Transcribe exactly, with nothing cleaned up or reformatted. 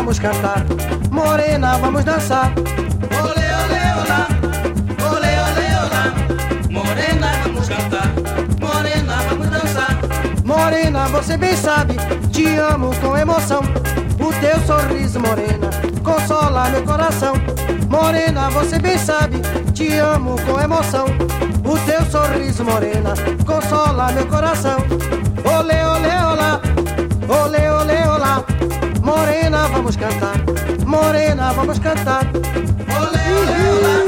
vamos cantar. Morena, vamos dançar. Olê, olê, olá. Olê, olê, olá. Morena, vamos cantar. Morena, vamos dançar. Morena, você bem sabe, te amo com emoção. O teu sorriso, morena, consola meu coração. Morena, você bem sabe, te amo com emoção. O teu sorriso, morena, consola meu coração. Olê, olê, olá. Olê, olê, olá. Morena, vamos cantar. Morena, vamos cantar. Olê, olê, olá.